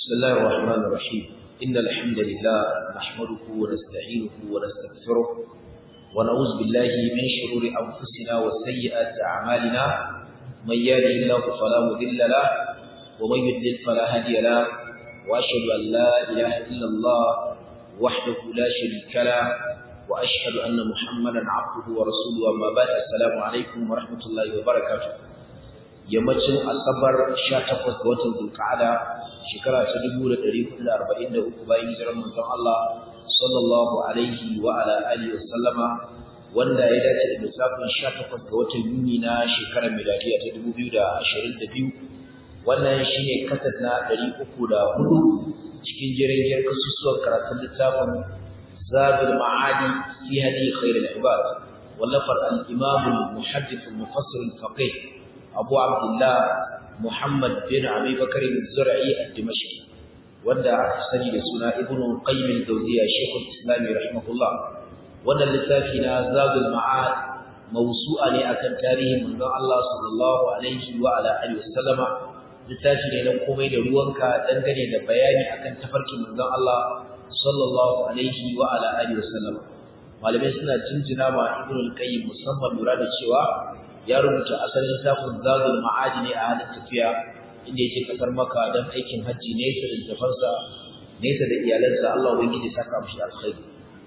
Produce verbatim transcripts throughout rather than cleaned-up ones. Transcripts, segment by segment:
بسم الله الرحمن الرحيم إن الحمد لله نحمده ونستعينه ونستغفره ونعوذ بالله من شرور أنفسنا وسيئات أعمالنا من يهده الله فلا مضل له ومن يضلل فلا هادي له وأشهد أن لا إله إلا الله وحده لا شريك له وأشهد أن محمدا عبده ورسوله أما بعد السلام عليكم ورحمة الله وبركاته yammacin asabar sha takwas ga watan zulqa'ada shekara ta dubu da ɗari hudu da arba'in da uku bayan hijirar manzon Allah sallallahu alaihi wa ala alihi wa sallama wanda ya dace da lissafin sha takwas ga watan Yuni na shekarar miladiya ta dubu biyu da ashirin da biyu wannan shine kasat na ɗari uku da hudu cikin jerin kasusuwan karatun littafin Zadul Ma'adi fi hadi khairul ibad wallafar al-imam al-muhaddith al-mufassir al-faqih Abu Abdullah Muhammad bin Abi Bakar al-Zura'i al-Dimashqi wanda aka sani da suna Ibn Qayyim al-Jawziyya Sheikh al-Islam rahimahullah wannan littafi na Zadul Ma'ad mawsu'a ne akan tarihin manzon Allah sallallahu alaihi wa ala alihi wasallama littafi ne na komai da ruwanka dangane da bayani akan tafarkin manzon Allah sallallahu alaihi wa ala alihi wasallama malamai suna jinjina ma Ibn al-Qayyim musamman lura da cewa ya rubuta asalin littafin Zadul Ma'ad ne a halin tafiya inda yake kasar Makka don aikin haji ne da littafansa nesa da iyalansa Allah ubangiji saka mishi alkhairi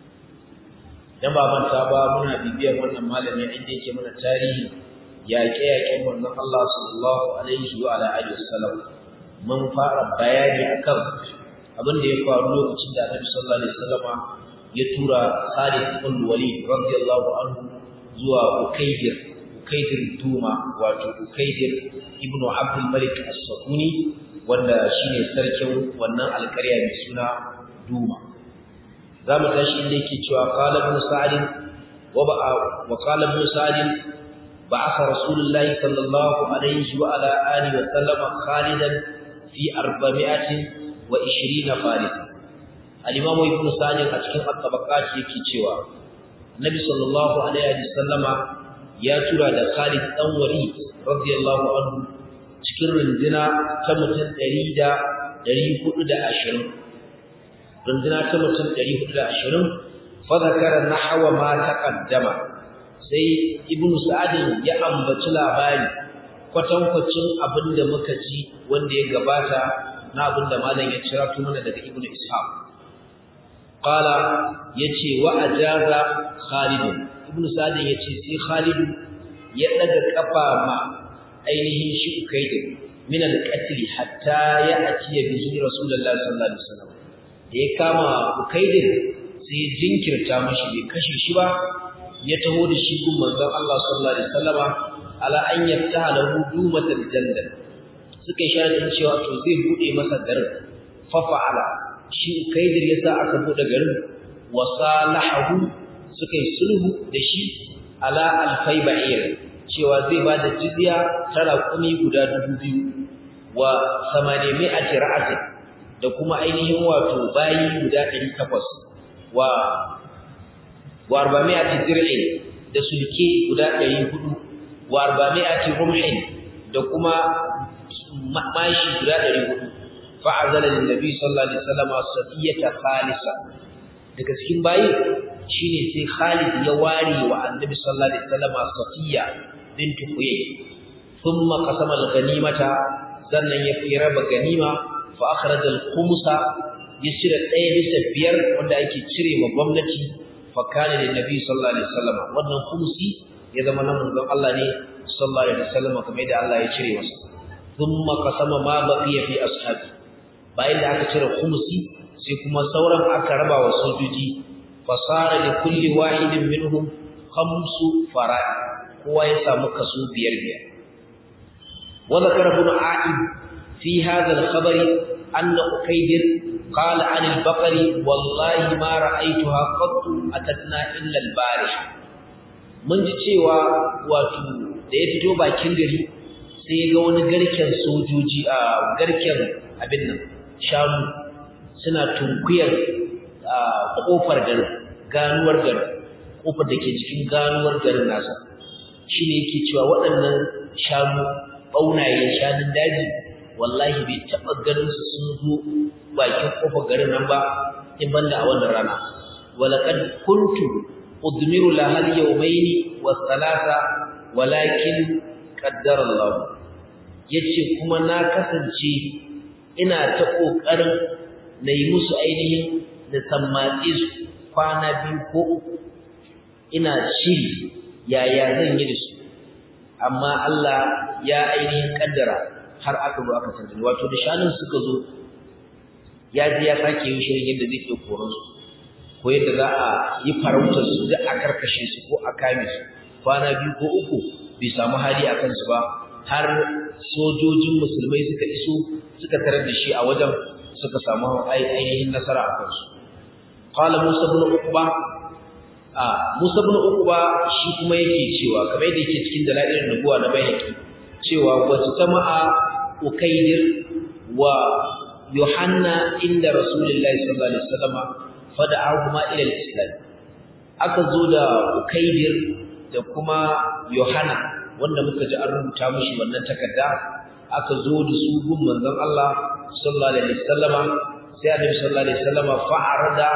dan ba manta ba muna bibiyar wannan malami inda yake mana tarihi yaƙe-yaƙen manzon Allah sallallahu alaihi wa ala alihi wasallam mun fara bayani akan abin da ya faru lokacin da Annabi sallallahu alaihi wasallama ya tura Khalid ibn Walid radiyallahu anhu zuwa Ukaydir Ukaydir Duma wato Ukaydir ibn Abdul Malik as-Sakuni wanda shine sarkin wannan alƙarya mai suna Duma zamu tashi inda yake cewa qala ibn Sa'd wa ba'a wa qala ibn Sa'd ba'atha Rasulullahi sallallahu alaihi wa ala alihi wa sallam Khalidan fi arba'in wa ishrina farisa al-Imam Ibn Sa'd a cikin at-Tabaqat yake cewa Nabi sallallahu alaihi wa sallama ya tura da Khalid dan Walid radiyallahu anhu cikin runduna ta mutum ɗari da ɗari hudu da ashirin runduna ta mutum ɗari hudu da ashirin fa zakara nahwa ma taqaddama sai Ibn Sa'd ya ambaci labari kwatankwacin abinda muka ji wanda ya gabata na abinda malam ya cira mana daga Ibn Ishaq qala yace wa ajaza Khalid Ibn Sa'd yace sai Khalid ya daga kafa ma ainihin shi Ukaydir min al-qatl hatta ya atiya bihi Rasulullahi sallallahu alaihi wasallam da ya kama Ukaydir sai ya jinkirta mashi bai kashe shi ba ya taho da shi gun manzon Allah sallallahu alaihi wasallama ala an yaftaha lahu dumatal janna suka yi sharadin cewa to zai bude masa garin fa fa'ala shi Ukaydir yasa aka bude garin wa salahu suka yi sulhu da shi ala alfai ba'ir cewa zai ba da jizya ta raƙumi guda dubu biyu wa samaniyai a tira'atin da kuma ainihin wato bayi guda ɗari takwas wa wa arba'in dir'in da sulke guda ɗari hudu wa arba'in rumhin da kuma mashi guda ɗari hudu fa'azala lin nabi sallallahu alaihi wasallam safiyata khalisa daga cikin bayi shine sai Khalid ya ware wa Annabi sallallahu alaihi wasallam Safiya bint Huyay thumma qasama al-ghanimata sannan ya fi raba ganima fa akhraja al-khumsa yasira ɗaya bisa biyar wanda ake cire ma gwamnati fa kana lin nabi sallallahu alaihi wasallam wannan khumsi ya zama na manzon Allah ne sallallahu alaihi wasallam kamar yadda Allah ya cire masa thumma qasama ma baqiya fi ashabi bayan da aka cire khumsi sai kuma sauran aka raba wa sojoji fasara li kulli wahidin minhum khamsu farad kowa ya samu kaso biyar biyar wa zakara ibn a'id fi hadha al-khabar anna ukaydir qala 'an al-baqari wallahi ma ra'aytuha qattu atatna illa al-barih mun ji cewa wato da ya fito bakin gari sai ya ga wani garken sojoji a garken abin nan shanu suna tunkuyar kofar garin ganuwar garin kofar da ke cikin ganuwar garin nasa shine yake cewa waɗannan shanu ɓaunaye shanun daji wallahi bai taba ganin su sun zo bakin kofar garin nan ba in banda a wannan rana walaqad kuntu udmiru lahal yawmaini was thalatha walakin qaddara Allah yace kuma na kasance ina ta kokarin nayi musu ainihin da sammatsi su kwana biyu ko uku ina shiri yaya zan yi da su amma Allah ya ainihin kaddara har aka zo aka tantance wato da shanin suka zo ya ji ya sake yin shirin yadda zai iya koran su ko yadda za a yi farautar su da a karkashe su ko a kame su kwana biyu ko uku bai samu hali a kansu ba har sojojin musulmai suka iso suka tarar da shi a wajen suka samu ainihin nasara a kansu qala musa ibn uqba a musa ibn uqba shi kuma yake cewa kamar yadda yake cikin dalailin nubuwa na bayani cewa wata jama'a ukaidir wa yohanna inda rasulullahi sallallahu alaihi wasallam fada'ahuma ila al-islam aka zo da ukaidir da kuma yohanna wanda muka ji an rubuta mishi wannan takarda aka zo da su gun manzon Allah sallallahu alaihi wasallama sai annabi sallallahu alaihi wasallama fa'arada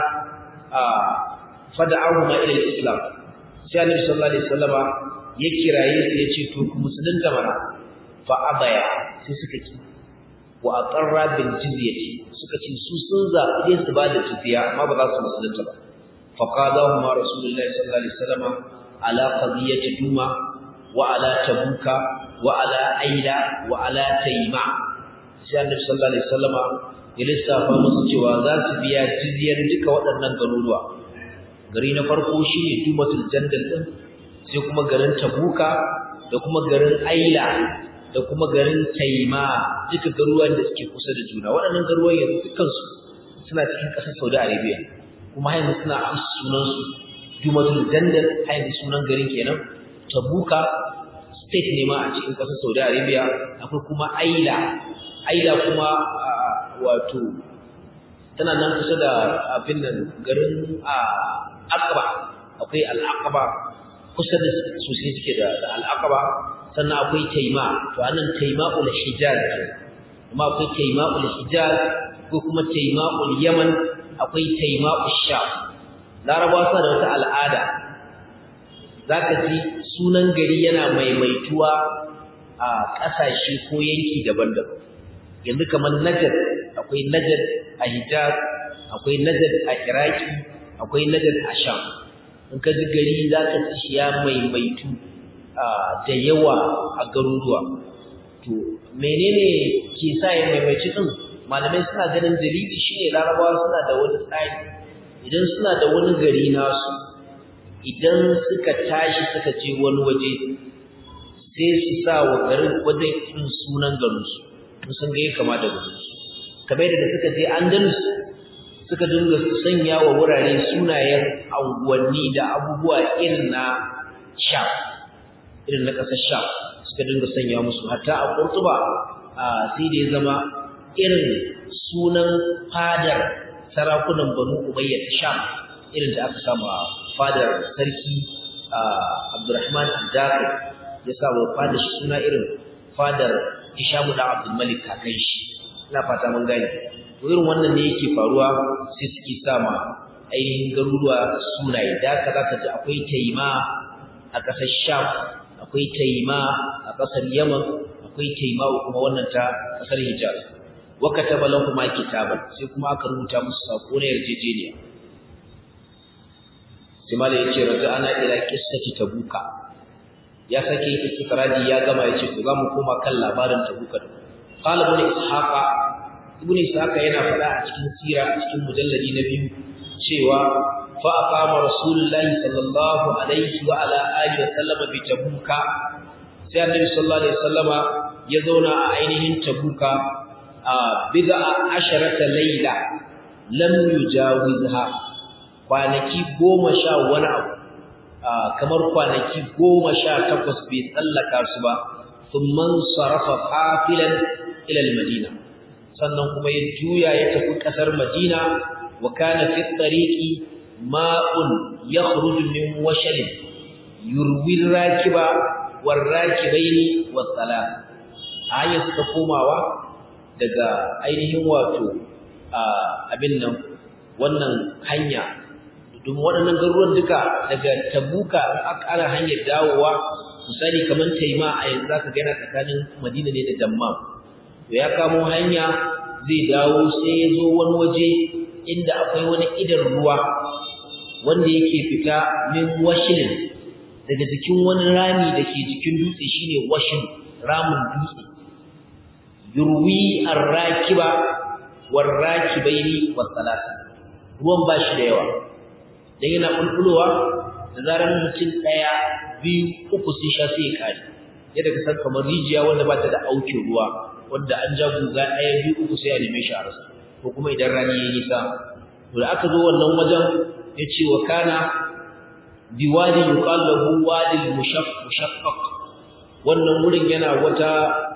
fada'ahuma ila al-islam sai annabi sallallahu alaihi wasallama ya kiraye su yace to ku musulunta mana fa abaya sai suka ki wa aqarra bil jizyati suka ce su sun zabi su ba da jizya amma ba za su musulunta ba fa qadahuma rasulullahi sallallahu alaihi wasallama ala qadiyati duma wa ala tabuka wa ala aila wa ala tayma sai annabi sallallahu alaihi wasallama ya lissafa musu cewa za su biya jizyar duka waɗannan garuruwa gari na farko shine dumatul jandal din sai kuma garin tabuka da kuma garin aila da kuma garin tayma duka garuruwan da suke kusa da juna waɗannan garuruwan yanzu dukkan su suna cikin ƙasar Saudi Arabia kuma yanzu suna amsa sunan su dumatul jandal yanzu sunan garin kenan tabuka state ne ma a cikin ƙasar Saudi Arabia akwai kuma aila aila kuma wato tana nan kusa da abin nan garin Aqaba akwai al-Aqaba kusa da sosai suke da al-Aqaba sannan akwai Tayma to anan Tayma'ul Hijaz kuma akwai Tayma'ul Hijaz ko kuma Tayma'ul Yaman akwai Tayma'ul Sham Larabawa suna da wata al'ada zaka ji sunan gari yana maimaituwa a ƙasashe ko yanki daban-daban yanzu kamar Najd akwai Najd a Hijaz akwai Najd a Iraki akwai Najd a Sham in ka ji gari zaka ji shi ya maimaitu da yawa a garuruwa to menene ke sa ya maimaitu din malamai suna ganin dalili shine Larabawa suna da wani tsari idan suna da wani gari nasu idan suka tashi suka je wani waje sai su sa wa garin wajen irin sunan garinsu sun ga ya kama da garinsu kamar yadda suka je Andalus suka dinga sanya wa wurare sunayen anguwanni da abubuwa irin na Sham irin na ƙasar Sham suka dinga sanya musu hatta a Qurtuba sai da ya zama irin sunan fadar sarakunan Banu Umayya ta Sham irin da aka samu a fadar sarki Abdurrahman al-Dakhil ya sa wa fadar shi suna irin fadar Hisham da Abdul Malik kakan shi ina fata mun gane to irin wannan ne yake faruwa sai suke sama ainihin garuruwa sunaye da ka zaka ji akwai Tayma a ƙasar Sham akwai Tayma a ƙasar Yaman akwai Tayma kuma wannan ta ƙasar Hijaz wa kataba lahum kitaban sai kuma aka rubuta musu sako na yarjejeniya sai malai yace raja'ana ila qissati tabuka ya sake istikradi ya gama yace to zamu koma kan labarin tabuka qala ibn ishaqa ibn ishaqa yana fada a cikin sira a cikin mujalladi na biyu cewa fa aqama rasulullahi sallallahu alaihi wa ala alihi wa sallama bi tabuka sai annabi sallallahu alaihi wasallama ya zauna a ainihin tabuka a bid'a asharata layla lam yujawizha kwanaki goma sha wani abu kamar kwanaki goma sha takwas bai tsallaka su ba thumman sarafa qafilan ila al-madina sannan kuma ya juya ya tafi kasar Madina wa kana fi tariqi ma'un yakhruju min washalin yurwi rakiba war rakibaini was salam ayi suka komawa daga ainihin wato abin nan wannan hanya domin waɗannan garuruwan duka daga Tabuka aka ƙara hanyar dawowa misali kamar Taima a yanzu zaka ga yana tsakanin Madina ne da Dammam to ya kamo hanya zai dawo sai ya zo wani waje inda akwai wani idan ruwa wanda yake fita min washilin daga jikin wani rami da ke jikin dutse shine washin ramin dutse yurwi ar-rakiba war-rakibaini was-salasa ruwan bashi da yawa dan yana bulbulowa da zaran mutum daya biyu uku sun sha sai ya kare yadda ka san kamar rijiya wanda ba ta da aukin ruwa wanda an ja guga daya biyu uku sai a neme shi a rasa ko kuma idan rani ya nisa to da aka zo wannan wajen yace wa kana biwadi yuqal lahu wadi al-mushaqqaq wannan wurin yana wata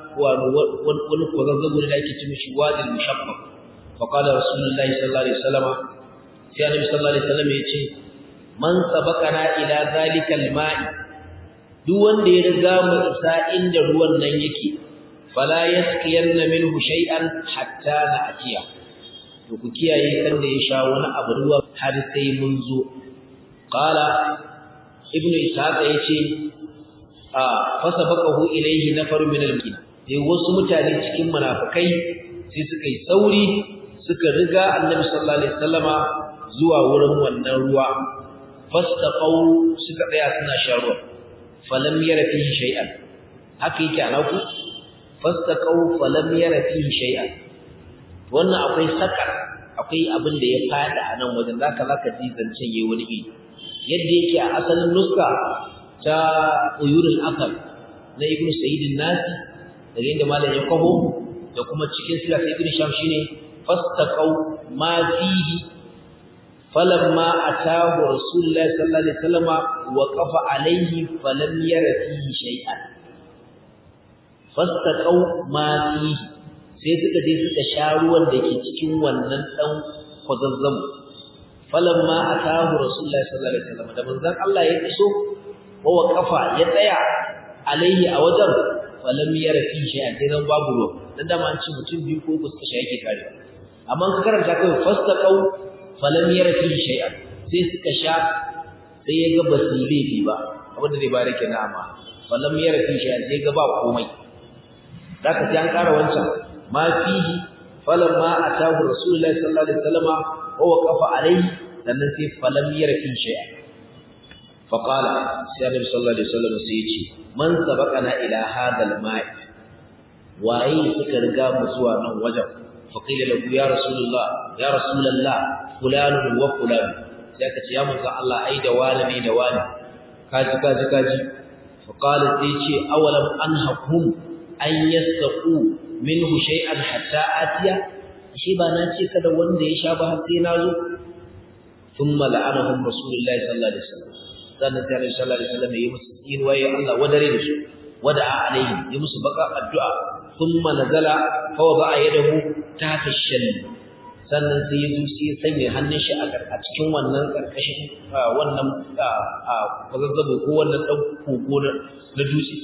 wani kwazazzabu da ake ce mishi wadi al-mushaqqaq fa qala rasulullahi sallallahu alaihi wasallam sai annabi sallallahu alaihi wasallam yace man sabaqana ila zalika al-ma'i duk wanda ya riga mu isa inda ruwan nan yake fala yasqiyanna minhu shay'an hatta na'tiya to ku kiyaye kan da ya sha wani abu ruwa har sai mun zo qala ibnu ishaq yace a fasabaqahu ilayhi nafarun min al-madina sai wasu mutane cikin munafikai sai suka yi sauri suka riga annabi sallallahu alaihi wasallama zuwa wurin wannan ruwa fastaqaw suka tsaya suna sha ruwa falam yara fihi shay'an haka yake anaku fastaqaw falam yara fihi shay'an wannan akwai sakar akwai abin da ya fada a nan wajen zaka zaka ji zancen yayi wani iri yadda yake a asalin nuska ta uyurul akal na ibnu sa'id an-nasi da inda malam ya kwabo da kuma cikin sira sai ibnu sham shine fastaqaw ma fihi falamma atahu rasulullahi sallallahu alaihi wasallam waqafa alaihi falam yara fihi shay'an fastaqaw ma fihi sai suka je suka sha ruwan da ke cikin wannan dan kwazazzamu falamma atahu rasulullahi sallallahu alaihi wasallam da manzon Allah ya iso wa waqafa ya tsaya alaihi a wajen falam yara fihi shay'an sai dan babu ruwa dan da man ci mutum biyu ko ku suka sha yake kare amma ka karanta kai fastaqaw falam yara fihi shay'an sai suka sha sai ya ga basile bi ba abinda zai bare kenan amma falam yara fihi shay'an sai ga ba komai zaka sai an kara wancan ma fihi falamma atahu rasulullahi sallallahu alaihi wasallam wa waqafa alaihi sannan sai falam yara fihi shay'an fa qala sai annabi sallallahu alaihi wasallam sai ya ce man sabaqana ila hadha al-ma'i waye suka riga mu zuwa nan wajen fa qila lahu ya rasulullah ya rasulullah fulan wa fulan sai ka ce ya manzo Allah ai da wani ne da wani kaji kaji kaji fa qala sai ce awalam anhaqum an yastaqu minhu shay'an hatta atiya shi ba na ce kada wanda ya sha ba har sai nazo thumma la'anahum rasulullahi sallallahu alaihi wasallam sannan sai Annabi sallallahu alaihi wasallam ya musu yin waye Allah wadare da su wada'a alaihim ya musu baka addu'a thumma nazala fa wada'a yadahu tahta ash-shall sannan sai ya zuci ya sanya hannun shi a cikin wannan karkashin wannan kwazazzabo ko wannan dan kogo na dutse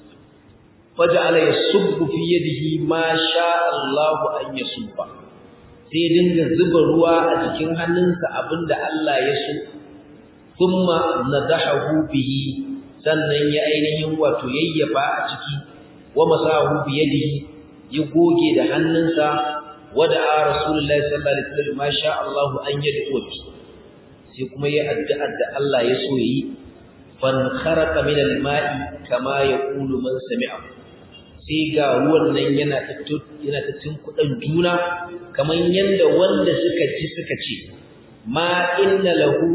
faja'ala yasubbu fi yadihi ma sha Allah an yasubba sai ya dinga zuba ruwa a cikin hannunsa abinda Allah ya so thumma nadahu bihi sannan ya ainihin wato yayyafa a ciki wa masahu bi yadihi ya goge da hannunsa wada'a rasulullahi sallallahu alaihi wasallam ma sha Allah an yad'u bi sai kuma ya addu'a da Allah ya so yi fan kharaqa min al-ma'i kama yaqulu man sami'a sai ga ruwan nan yana tattu yana tattun kudan juna kaman yanda wanda suka ji suka ce ma inna lahu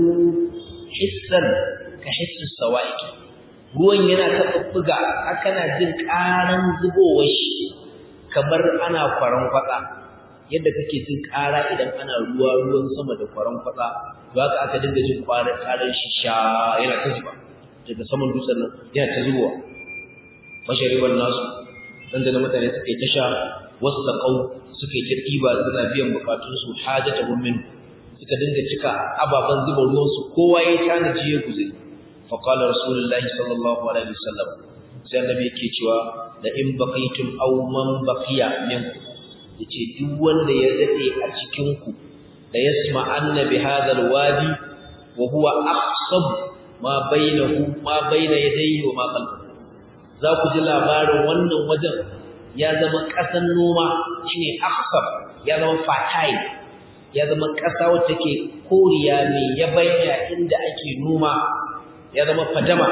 hissan ka hissi sawa'iq ruwan yana tabbuga akana jin karan zubowar shi kamar ana kwaran kwatsa yadda kake jin kara idan ana ruwa ruwan sama da kwaran kwatsa to haka aka dinga jin kwaran karan shi sha yana ta zuba daga saman dutsen nan yana ta zubowa fashariban nasu dan da mutane suka yi tasha wasaqau suka yi tiba suna biyan bukatun su hajatuhum min suka dinga cika ababan zuba ruwan su kowa ya tanaji ya guzuri fa qala rasulullahi sallallahu alaihi wasallam sai annabi yake cewa da in baqaitum aw man baqiya minkum yace duk wanda ya dade a cikin ku la yasma'anna bi hadha alwadi wa huwa aqsab ma bainahu ma baina yadayhi wa ma khalfahu za ku ji labarin wannan wajen ya zama kasan noma shine aqsab ya zama fertile ya zama kasa wacce take koriya mai yabanya inda ake noma ya zama fadama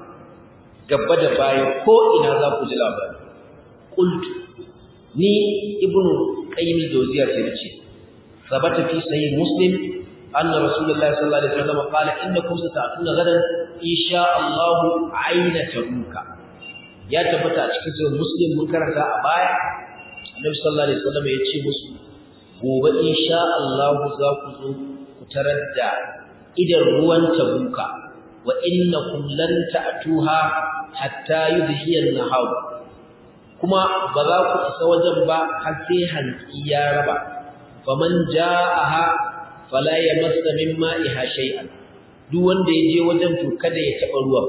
gaba da baya ko ina za ku ji labari qultu ni ibnu qayyim al-jawziyya sai nace sabata fi sahih muslim anna rasulullahi sallallahu alaihi wasallam qala innakum sata'tuna gadan insha Allah ayna tabuka ya tabbata a cikin sahih muslim mun karanta a baya annabi sallallahu alaihi wasallam ya ce musu gobe insha Allah za ku zo ku tarar da idan ruwan tabuka wa innakum lan ta'tuha hatta yudhiya an-nahar kuma ba za ku isa wajen ba har sai hantsi ya raba faman ja'aha fala yamassa min ma'iha shay'an duk wanda ya je wajen to kada ya taba ruwan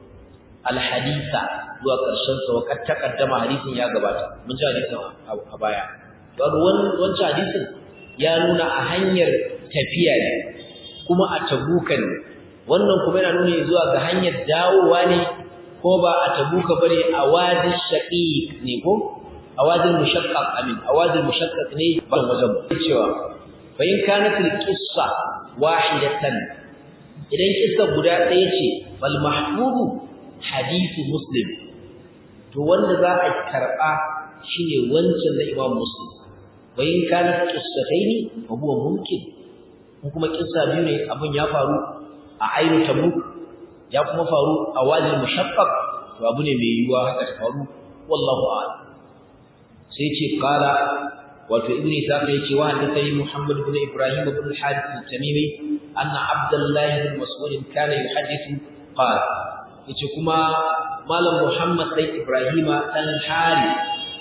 al-hadisa zuwa karshen sa wa kad taqaddama hadisin ya gabata mun ji hadisin a baya to wancan hadisin ya nuna a hanyar tafiya ne kuma a tabuka ne wannan kuma yana nuna zuwa ga hanyar dawowa ne ko ba a tabuka bare a wadin shaqiq ne ko a wadin mushaqqaq amin a wadin mushaqqaq ne ban wajen cewa fa in kanat al-qissa wahidatan idan kissa guda ɗaya ce fal mahfubu hadith muslim to wanda za a karba shine wancan da Imam Muslim wa in kanat qissataini fa huwa mumkin kuma kissa biyu ne abun ya faru a ainu tabuk ya kuma faru a wajin mushaqqaq to abu ne mai yiwuwa haka ta faru wallahu a'lam sai ce qala wato ibnu isa yace wa hadathani muhammad ibn ibrahim ibn al-harith al-tamimi anna abdullah ibn mas'ud kana yuhaddithu qala yace kuma malam muhammad ibn ibrahim dan harith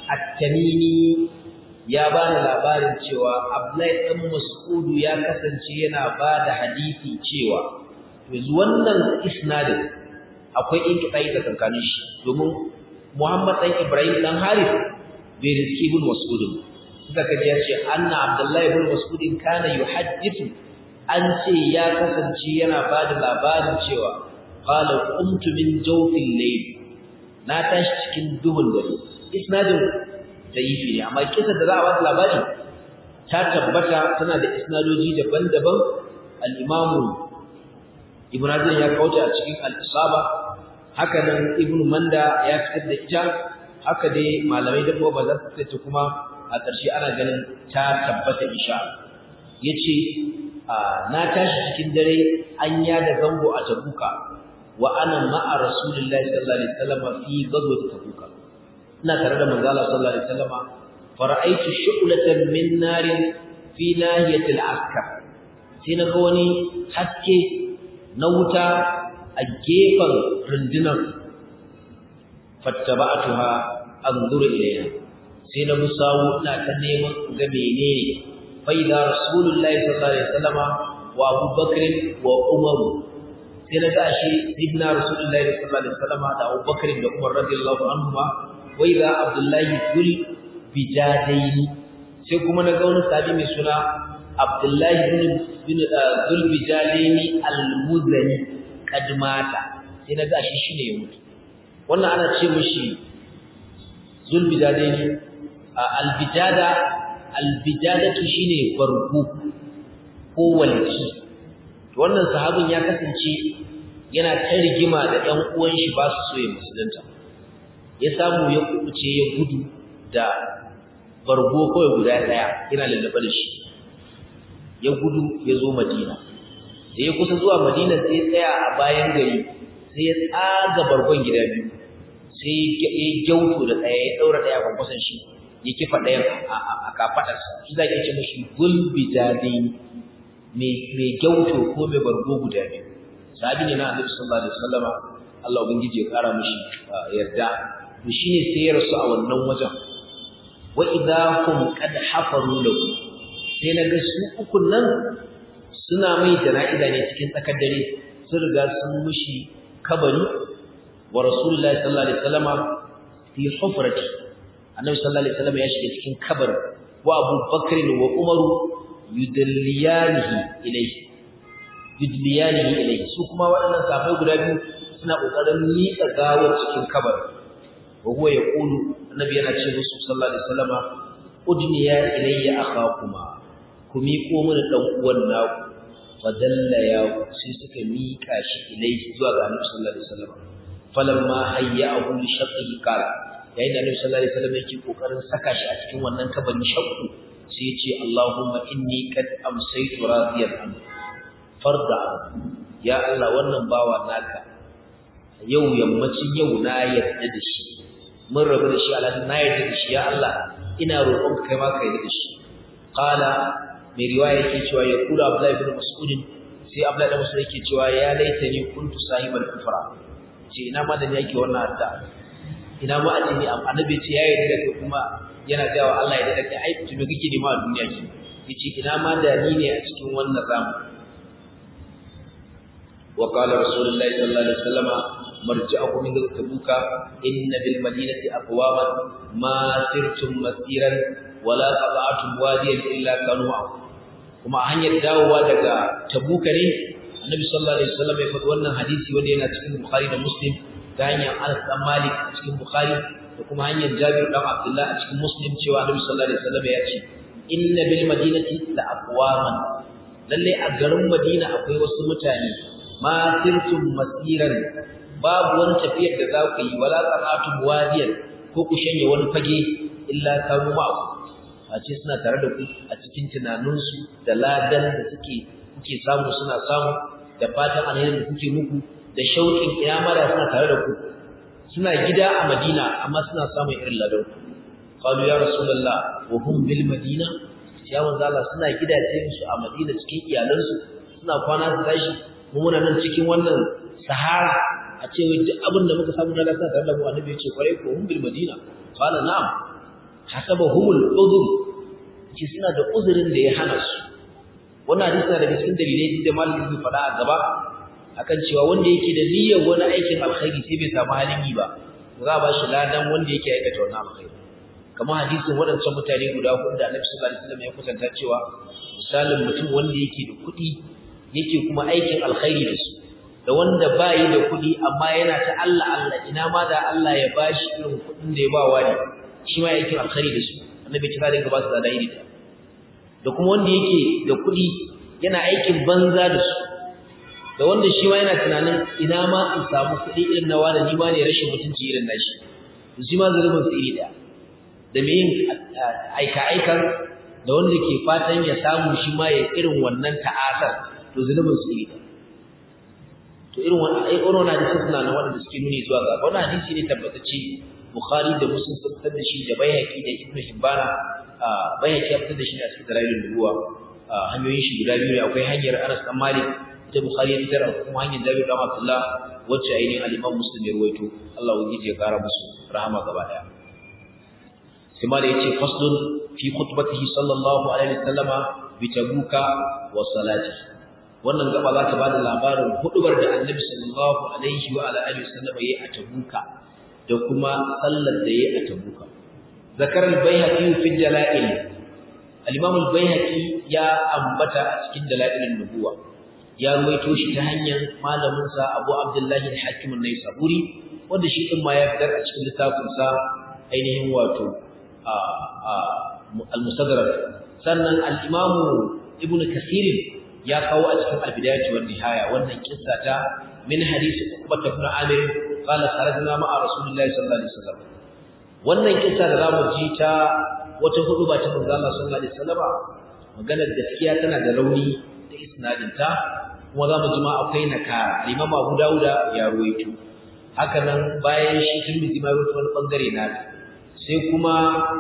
at-tamimi ya bani labarin cewa abdullah ibn mas'ud ya kasance yana bada hadisi cewa yanzu wannan isnadin akwai inkitai da kankanin shi domin Muhammad dan Ibrahim dan Harith bai riski ibn Mas'ud suka kaje ya ce anna Abdullah ibn Mas'ud kana yuhaddithu an ce ya kasance yana bada labarin cewa qala qumtu min jawfil layl na tashi cikin duhun dare isnadin dayifi ne amma kisa da za a bada labari ta tabbata tana da isnadoji daban-daban al-Imam Ibn Hazm ya kauce a cikin al-Isaba haka nan Ibn Manda ya fitar da ita haka dai malamai da ba za su tace kuma a ƙarshe ana ganin ta tabbata insha yace na tashi cikin dare an ya da zango a Tabuka wa ana ma'a Rasulullahi sallallahu alaihi wasallam fi ghazwat Tabuka ina tare da manzo Allah sallallahu alaihi wasallam fara'aytu shu'latan min narin fi nahiyati al-askar sai na ga wani haske na wuta a gefen rundunar fattaba'atuha anzuru ilayha sai na musawu ina ta neman ga menene fa idza rasulullahi sallallahu alaihi wasallama wa Abu Bakr wa Umar sai na ga shi ibn rasulullahi sallallahu alaihi wasallama da Abu Bakr da Umar radiyallahu anhuma wa idza Abdullahi bil bijadaini sai kuma na ga wani sahabi mai suna Abdullahi bin bin Zulbijalaini al-Muzani kadmata sai na gashi shine ya mutu wannan ana ce mishi Zulbijalaini al-bijada al-bijadatu shine barku ko walki to wannan sahabin ya kasance yana ta rigima da ɗan uwan shi ba su so ya musulunta ya samu ya kubuce ya gudu da bargo kawai guda daya yana lallaba da shi ya gudu ya zo Madina da ya kusa zuwa Madina sai ya tsaya a bayan gari sai ya tsaga bargon gida biyu sai ya gyauto da daya ya daura daya a kwasan shi ya kifa dayan a kafadarsa shi zai ce mishi gulbijadin mai mai gyauto ko mai bargo guda biyu sahabi ne na Annabi sallallahu alaihi wasallam Allah ubangiji ya kara mishi yarda to shine sai ya rasu a wannan wajen wa idahum qad hafaru lahu sai na ga su ukun nan suna mai jana'iza ne cikin tsakar dare sun riga sun mushi kabari wa rasulullahi sallallahu alaihi wasallam fi hufrati annabi sallallahu alaihi wasallam ya shiga cikin kabarin wa Abu Bakr wa Umar yudalliyanihi ilayhi yudliyanihi ilayhi su kuma waɗannan sahabbai guda biyu suna kokarin miƙa gawar cikin kabarin wa huwa yaqulu annabi yana ce musu sallallahu alaihi wasallama udniya ilayya akhakuma kumi ko mun dan uwan naku fadalla ya sai suka miƙa shi ilayhi zuwa ga annabi sallallahu alaihi wasallama falamma hayyahu li shaqqihi qala yayin da annabi sallallahu alaihi wasallam yake kokarin saka shi a cikin wannan kabarin shakku sai ya ce Allahumma inni qad amsaytu radiyan an farda ya Allah wannan bawa naka yau yammacin yau na yarda da shi mun rabu da shi Allah na yarda da shi ya Allah ina roƙon kai ma ka yarda da shi qala mai riwaya yake cewa ya kula Abdullah ibn Mas'ud sai Abdullah ibn Mas'ud yake cewa ya laitani kuntu sahibal kufra ce ina ma da ni yake wannan adda ina ma a ce ni annabi ce ya yarda da kai kuma yana cewa Allah ya yarda da kai ai to me kake nema a duniya ki yace ina ma da ni ne a cikin wannan zamu wa qala rasulullahi sallallahu alaihi wasallam marji'ukum min tabuka inna bil madinati aqwaman ma sirtum masiran wala qata'tum wadiyan illa kanu kuma hanyar dawowa daga tabuka ne annabi sallallahu alaihi wasallam ya faɗi wannan hadisi wanda yana cikin bukhari da muslim ta hanyar Anas dan Malik a cikin bukhari da kuma hanyar Jabir dan Abdullah a cikin muslim cewa annabi sallallahu alaihi wasallam ya ce inna bil madinati la aqwaman lalle a garin Madina akwai wasu mutane ma sirtum masiran babu wani tafiyar da za ku yi wala qata'tum wadiyan ko ku shanye wani fage illa kanu ma'akum a ce suna tare da ku a cikin tunaninsu da ladan da suke kuke samu suna samu da fatan alheri da suke muku da shauƙin kiyama da suna tare da ku suna gida a Madina amma suna samun irin ladan ku qalu ya rasulullah wa hum bil madina ya manzo Allah suna gidaje su a Madina cikin iyalansu suna kwana su tashi mu muna nan cikin wannan sahara a ce wai duk abin da muka samu na lasa tare da mu annabi ya ce kwarai ko hum bil madina qala na'am hasabahumul udhur ci suna da uzurin da ya hana su wannan hadisi na daga cikin dalilai da malamin zai faɗa a gaba akan cewa wanda yake da niyyar wani aikin alkhairi sai bai samu halin yi ba za a ba shi ladan wanda yake aikata wannan alkhairi kamar hadisin waɗancan mutane guda huɗu da Annabi sallallahu alaihi wasallam ya kusanta cewa misalin mutum wanda yake da kuɗi yake kuma aikin alkhairi da su da wanda bai da kuɗi amma yana ta Allah Allah ina ma da Allah ya bashi irin kuɗin da ya ba wani shi ma aikin alkhairi da su Annabi ya ce zai ga ba su da iri da da kuma wanda yake da kuɗi yana aikin banza da su da wanda shi ma yana tunanin ina ma in samu kuɗi irin na wani ni ma ne rashin mutunci irin nashi to shi ma zalubin su iri daya da me yin aika aikar da wanda ke fatan ya samu shi ma ya irin wannan ta'asar to zalubin su iri daya to irin wannan ai wannan hadisi suna nan wanda suke nuni zuwa ga wannan hadisi ne tabbatacce Bukhari da Muslim sun fitar da shi da Baihaqi da Ibn Hibban Baihaqi ya fitar da shi a cikin Dalailun Nubuwa hanyoyin shi guda biyu ne akwai hanyar Anas bin Malik da Bukhari ya fitar da kuma hanyar Jabir bin Abdullah wacce ainihin al-Imam Muslim ya ruwaito Allah ubangiji ya kara musu rahama gaba daya sai ma da yace faslun fi khutbatihi sallallahu alaihi wasallama bi tabuka wa salati wannan gaba za ta bada labarin hudubar da Annabi sallallahu alaihi wa alihi wasallama yayi a tabuka da kuma sallar da yayi a tabuka zakar al-Baihaqi fi dalail al-Imam al-Baihaqi ya ambata a cikin dalailin nubuwa ya ruwaito shi ta hanyar malamin sa Abu Abdullah al-Hakim an-Naisaburi wanda shi din ma ya fitar a cikin littafin sa ainihin wato al-Mustadrak sannan al-Imam Ibn Kathir ya kawo a cikin al-Bidayah wa Nihaya wannan kissa ta min hadisi Uqbah ibn Amir qala kharajna ma'a Rasulillahi sallallahu alaihi wasallam wannan kissa da zamu ji ta wata huduba ta manzo Allah sallallahu alaihi wasallam maganar gaskiya tana da rauni da isnadin ta kuma zamu ji ma akwai nakara Imam Abu Dawud ya ruwaito haka nan bayan shi Tirmidhi ma ruwaito wani bangare na sai kuma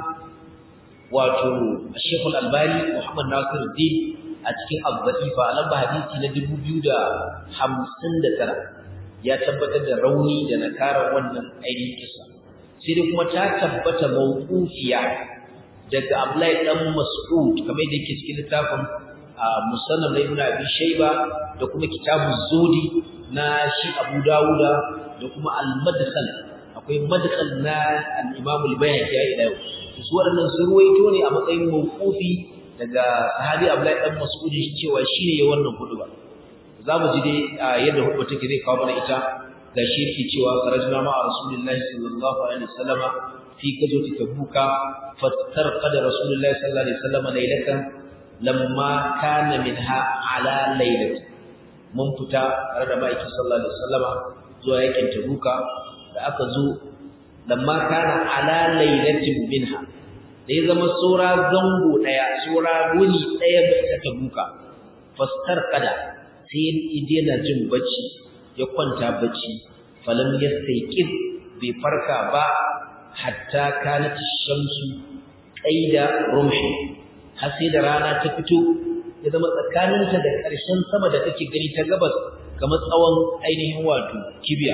wato Sheikh Al-Albani Muhammad Nasiruddin a cikin Al-Dhaifa lamba hadisi na dubu biyu da hamsin da tara ya tabbatar da rauni da nakarar wannan ainihin kisa sai dai kuma ta tabbata mawqufiya daga Abdullahi dan Mas'ud kamar da yake cikin littafin Musannaf Ibn Abi Shayba da kuma Kitabuz Zuhdi na shi Abu Dawuda da kuma Al-Madkhal akwai madkhal na al-Imam al-Baihaqi ila yau su waɗannan sun ruwaito ne a matsayin mawqufi daga sahabi Abdullahi dan Mas'ud cewa shine ya wannan huduba za mu ji dai yadda huduba take zai kawo mana ita gashi yake cewa karajna ma rasulullahi sallallahu alaihi wasallama fi gazwati tabuka fastarqada rasulullahi sallallahu alaihi wasallama laylatan lamma kana minha ala laylati mun fita tare da ma'aiki sallallahu alaihi wasallama zuwa yakin tabuka da aka zo lamma kana ala laylatin minha da ya zama sura zango daya sura wuni daya ta tabuka fastarqada sai idena jin bacci ya kwanta bacci falam yastayqib bai farka ba hatta kanat shamsu qaida rumhi har sai da rana ta fito ya zama tsakaninta da ƙarshen sama da take gani ta gabas kamar tsawon ainihin wato kibiya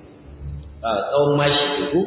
a tsawon mashi ko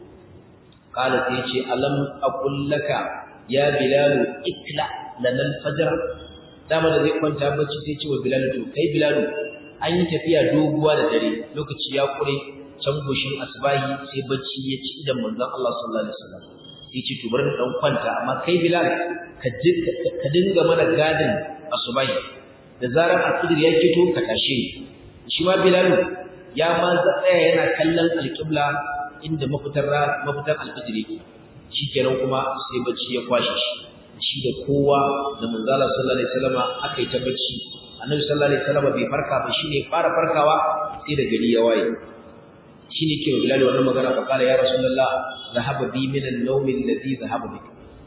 kala sai ya ce alam aqul laka ya bilal ikla lana al-fajr dama da zai kwanta bacci sai ce wa bilal to kai bilal an yi tafiya doguwa da dare lokaci ya kure can goshin asbahi sai bacci ya ci idan manzon Allah sallallahu alaihi wasallam sai ce to bari na dan kwanta amma kai bilal ka ka dinga mana gadin asbahi da zarar al-fajr ya fito ka tashe shi ma bilal ya ma tsaya yana kallon al-qibla inda mafitar mafitar al-fajr yake shikenan kuma sai bacci ya kwashe shi shi da kowa da manzala sallallahu alaihi wasallam aka yi ta bacci annabi sallallahu alaihi wasallam bai farka ba shine fara farkawa sai da gari ya waye shine ke bilal wannan magana fa kala ya rasulullah zahaba bi min an-nawm alladhi zahaba bi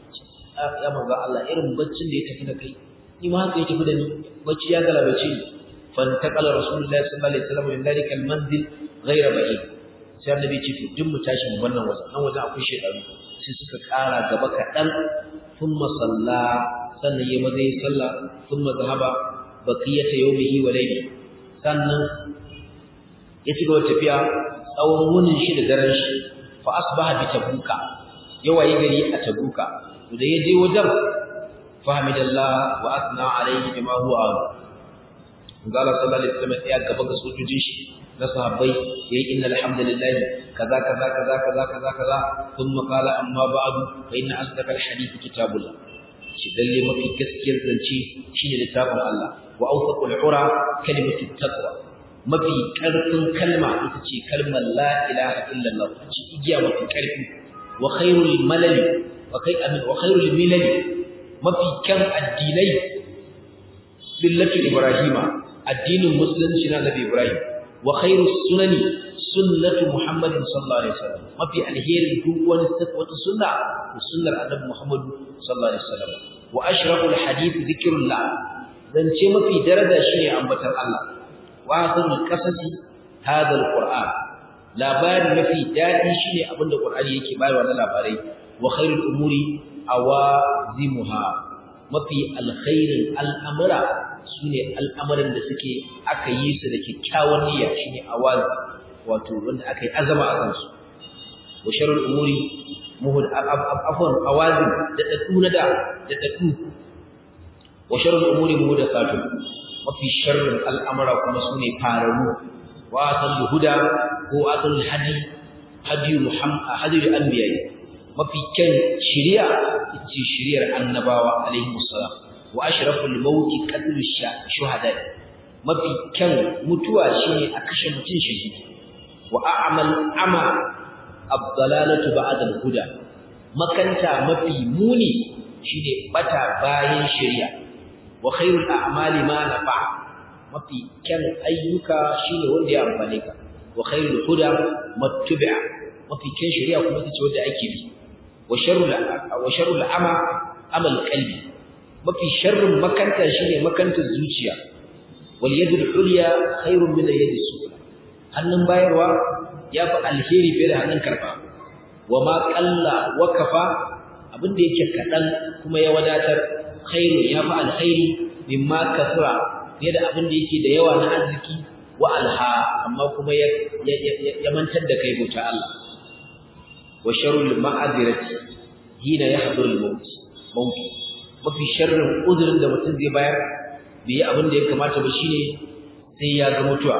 ya manzo Allah irin baccin da ya tafi da kai ni ma haka ya tafi da ni bacci ya galabace ni fantaqala rasulullah sallallahu alaihi wasallam min dalika al-manzil ghayra ba'id sai annabi ce to duk mu tashi mu wannan wajen nan wajen akwai shedaru sai suka kara gaba kadan thumma salla sannan yayi maza yi sallah thumma zahaba baqiyata yawmihi wa layli sannan ya ci gaba tafiya tsawon wunin shi da daren shi fa asbaha bi tabuka yawayi gari a tabuka to da yaje wajen fahimidallah wa asna alayhi bima huwa qala sallallahu alaihi wasallam ya gaba ga sojojin shi na sahabbai yayi innal hamdalillah kaza kaza kaza kaza kaza kaza thumma qala amma ba'du fa inna asdaqal hadith kitabullah shi dalle mafi gaskiyar zance shine littafin Allah wa awsaqul ura kalimatu taqwa mafi karfin kalma ita ce kalmar la ilaha illallah ce igiya mafi karfi wa khairul malali wa kai amin wa khairul milali mafi kan addinai billati ibrahima addinin musulunci na nabi ibrahim wa khairus sunani sunnatu muhammadin sallallahu alaihi wasallam mafi alheri duk wani wata sunna sunnar annabi muhammad sallallahu alaihi wasallam wa ashraful hadith zikrullah zance mafi daraja shine ambatar Allah wa hasanul qasasi hadha alquran labari mafi dadi shine abinda qur'ani yake bayarwa na labarai wa khairul umuri awazimuha mafi alkhairin al'amura sune al'amuran da suke aka yi su da kikkiawar niyya shine awazi wato wanda aka yi azama a kansu wa sharrul umuri muhud afwan awazim da taduna da da tadu wa sharrul umuri muhdathatu mafi sharrin al'amura kuma sune fararu wa atal huda ko atal hadi hadi muhammad hadi anbiya mafi kyan shari'a ce shari'ar annabawa alaihi wassalam wa ashraful maut qatl shuhada mafi kyan mutuwa shine a kashe mutun shahidi wa a'mal ama abdalalatu ba'da al-huda makanta mafi muni shine bata bayan shari'a wa khairul a'mali ma nafa mafi kyan ayyuka shine wanda ya amfane ka wa khairul huda mattubi'a mafi kyan shari'a kuma ita ce wanda ake bi wa sharrul wa sharrul ama amal qalbi mafi sharrin makanta shine makantar zuciya wal yadul ulya khairun min yadis sufla hannun bayarwa yafi alheri fiye da hannun karba wa ma qalla wa kafa abinda yake kadan kuma ya wadatar khairu yafi alkhairi mimma kasra fiye da abinda yake da yawa na arziki wa alha amma kuma ya ya mantar da kai bauta Allah wa sharrul ma'adirati hina yahduru al-maut maut mafi sharrin uzurin da mutum zai bayar bai yi abin da ya kamata ba shine sai ya ga mutuwa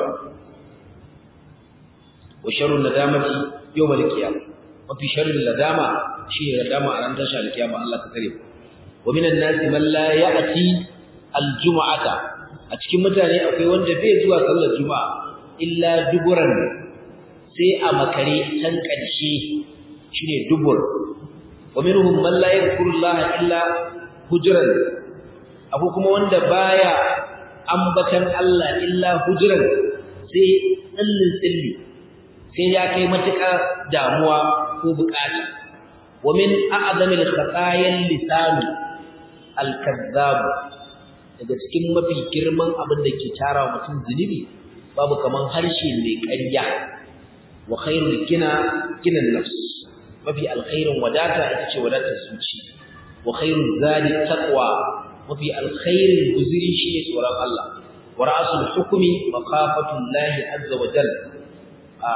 wa sharrun nadamati yawmal qiyamah mafi sharrin nadama shi ne dama a ran tashi alkiyama Allah ka kare wa minan nasi man la ya'ti aljum'ata a cikin mutane akwai wanda bai zuwa sallar juma'a illa duburan sai a makare can karshe shine dubur wa minhum man la yadhkurullaha illa hujran akwai kuma wanda baya ambatan Allah illa hujran sai tsallin tsilli sai ya kai matuƙa damuwa ko bukata wa min a'zamil khatayan lisan al-kazzab daga cikin mafi girman abin da ke tara mutum zunubi babu kaman harshe mai ƙarya wa khairul gina ginan nafs mafi alkhairin wadata ita ce wadatar zuci wa khairul zadi taqwa mafi alkhairin guzuri shine tsoron Allah wa ra'sul hukmi maqafatullahi azza wa jalla a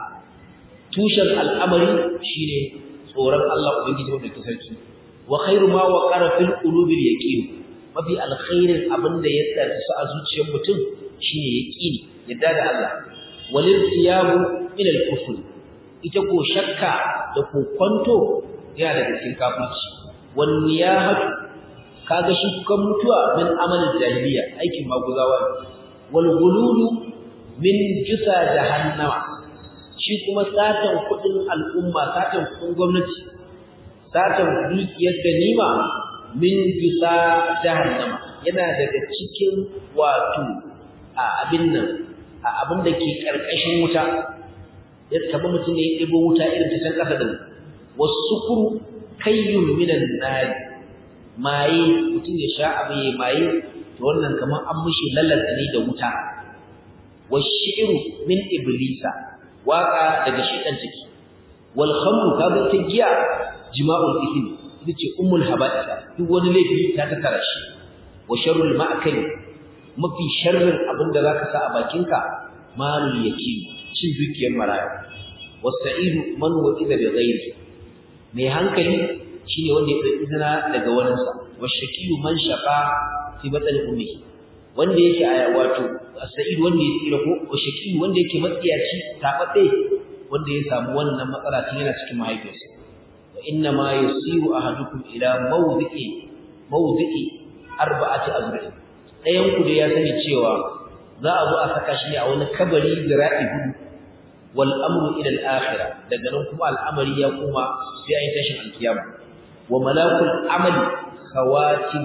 tushen al'amari shine tsoron Allah ubangiji wanda ke sarki wa khairu ma waqara fil qulubi yaqin mafi alkhairin abinda ya tsarsu a zuciyar mutum shine yaqini yadda da Allah walil tiyabu min al-kufr ita ko shakka da kokonto yana daga cikin kafirci wan niyahatu kaga shi kan mutuwa min amalin jahiliya aikin maguzawa wal gululu min jusa jahannama shi kuma satan kudin al'umma satan kudin gwamnati satan dukiyar ganima min jusa jahannama yana daga cikin wato a abin nan a abin da ke karkashin wuta ya kaba mutum ne ya ɗebo wuta irin ta can ƙasa din wasukuru kayyun minan nari maye mutum ya sha abu ya maye to wannan kamar an mishi lalata ne da wuta washi'ru min iblisa waka daga shedan ciki wal khamru kaga ta giya jima'ul ithm ita ce ummul haba'isa duk wani laifi ta tattara shi wa sharrul ma'kal mafi sharrin abinda zaka sa a bakinka malul yakin cin dukiyar maraya wasa'idu man wa'ida bi ghairi mai hankali shine wanda ya izina daga waninsa washakiyu man shaqa fi batal ummi wanda yake aya wato as-sa'id wanda ya tsira ko washakiyu wanda yake matsiyaci tababbe wanda ya samu wannan matsala tun yana cikin mahaifiyarsa wa inna ma yusiru ahadukum ila mawdi'i mawdi'i arba'ati azra'i dayan ku da ya sani cewa za a zo a saka shi a wani kabari zira'i hudu wal amru ila al-akhirah daga nan kuma al'amari ya kuma sai ayi tashin alkiyama wa malakul amali khawatim